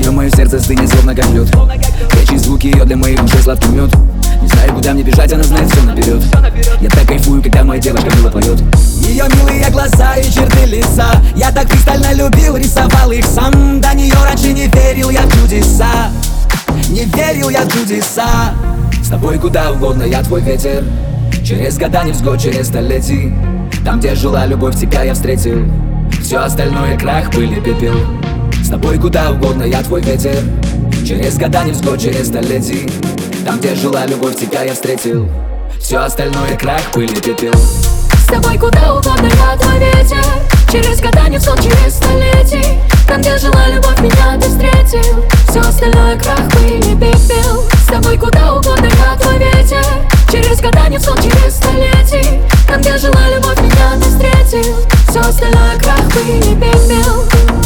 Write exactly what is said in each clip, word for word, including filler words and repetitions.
Скоро мое сердце стынет, словно как лед. Речи и звуки ее для моих ушей сладкий мед. Не знаю, куда мне бежать, она знает все наперед. Я так кайфую, когда моя девочка мило поет. Ее милые глаза и черты лица я так пристально любил, рисовал их сам. До нее раньше не верил я в чудеса. Не верил я в чудеса. С тобой куда угодно, я твой ветер. Через года, невзгод, через столетий. Там, где жила любовь, тебя я встретил. Все остальное крах, пыль и пепел. С тобой куда угодно, я твой ветер. Через года, невзгод, через столетий. Там, где жила любовь, тебя я встретил. Все остальное крах, пыль и пепел. С тобой куда угодно, я твой ветер. Через года, невзгод, через столетий. Там, где жила любовь, меня ты встретил. Все остальное крах, пыль и пепел. С тобой куда угодно, я твой ветер. Через года, невзгод, через столетий. Там, где жила любовь, меня ты встретил. Все остальное крах, пыль и пепел.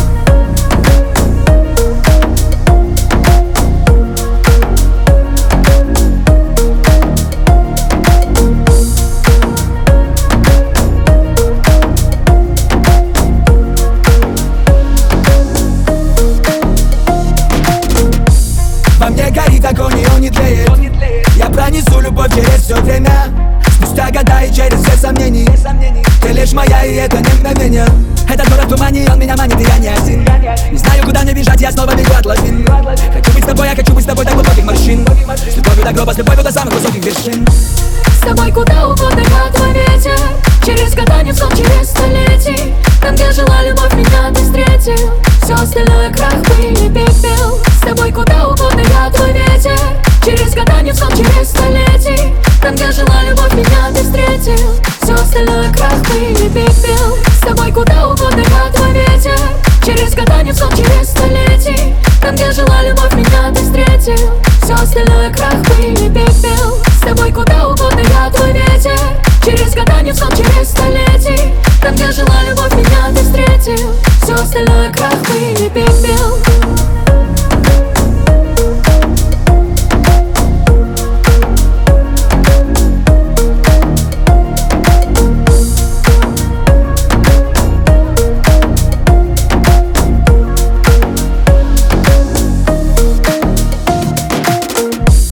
Во мне горит огонь, и он не тлеет. Я пронесу любовь через все время. Спустя года и через все сомнений. Ты лишь моя, и это не мгновение. Этот город в тумане, он меня манит, и я не один. Не знаю, куда мне бежать, я снова бегу от лавин. Хочу быть с тобой, я хочу быть с тобой до глубоких морщин. С любовью до гроба, с любовью до самых высоких вершин. С тобой куда угодно, я твой ветер. Через года, невзгод, через столетий. Там, где жила любовь, меня ты встретил. Все остальное крах, пыль и пепел. С тобой куда угодно, я твой ветер. Через года, невзгод, через столетий. Там, где жила любовь, меня ты встретил. Все остальное крах, пыль и пепел. С тобой куда угодно, я твой ветер. Через года, невзгод, через столетий. Там, где жила любовь, меня ты встретил. Все остальное крах, пыль и пепел. С тобой куда угодно, я твой